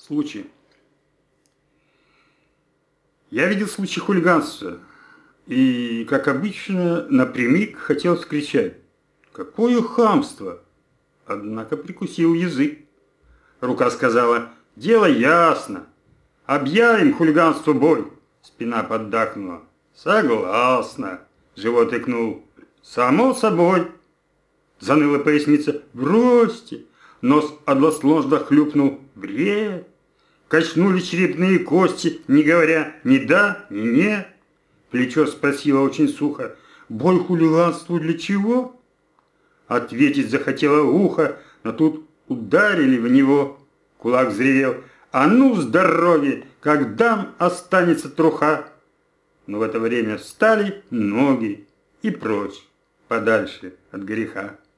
Случай. Я видел случай хулиганства и, как обычно, напрямик хотел скричать: «Какое хамство!» Однако прикусил язык. Рука сказала: «Дело ясно. Объявим хулиганству бой». Спина поддакнула: «Согласна». Живот икнул: «Само собой». Заныла поясница: «Бросьте». Нос односложно хлюпнул: «Бред». Качнули черепные кости, не говоря ни да, ни нет. Плечо спросило очень сухо: «Бой хулиганству для чего?» Ответить захотело ухо, но тут ударили в него. Кулак взревел: «А ну, здоровье, как дам, останется труха!» Но в это время встали ноги и прочь, подальше от греха.